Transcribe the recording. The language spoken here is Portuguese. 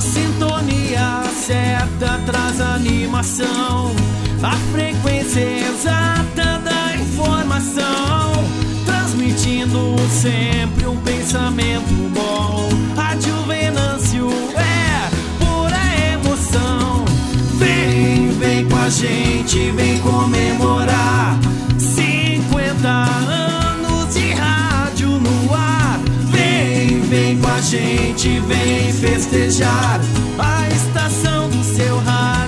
sintonia certa traz animação, a frequência exata da informação, transmitindo sempre um pensamento bom. Rádio Venâncio é pura emoção. Vem com a gente, vem comemorar 50 anos de rádio no ar. Vem com a gente, vem festejar a estação do seu rádio.